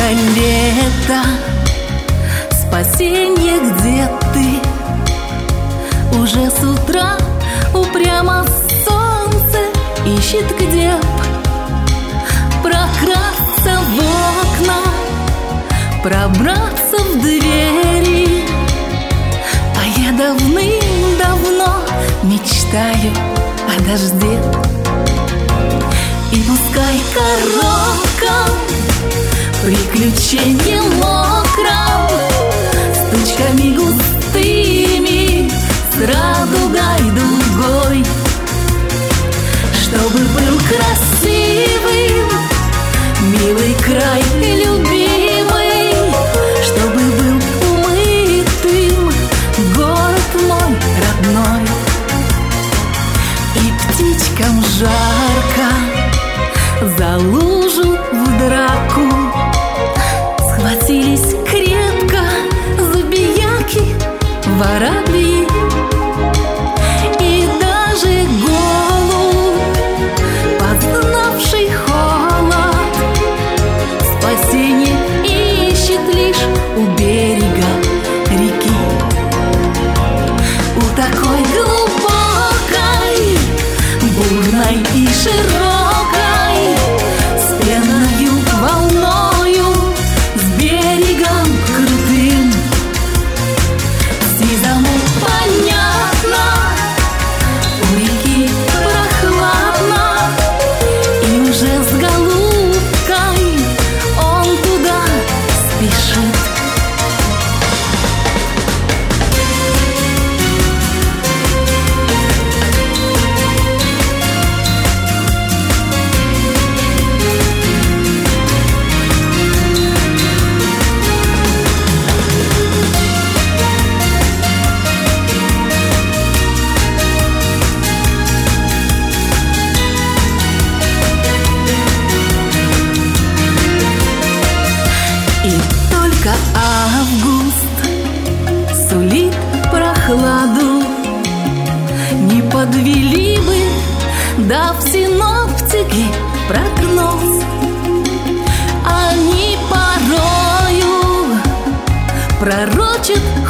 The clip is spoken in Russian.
это лето, спасенье, где ты? Уже с утра упрямо солнце ищет, где б прокрасться в окна, пробраться в двери. А я давным-давно мечтаю о дожде. И пускай коробкам приключенье мокром, с тучками густыми, с радугой дугой, чтобы был красивым милый край любимый, чтобы был умытым город мой родной. И птичкам жарко за лужу в драку схватились крепко забияки, воробьи. И даже голубь, познавший холод, спасение ищет лишь у берега реки. У такой глубокой, бурной и широкой, с пеною волною, с берегом крутым, сизому понятно, у реки прохладно, и уже с голубкой он туда спешит. И только август сулит прохладу, не подвели бы, дав синоптики прогноз. Они порою пророчат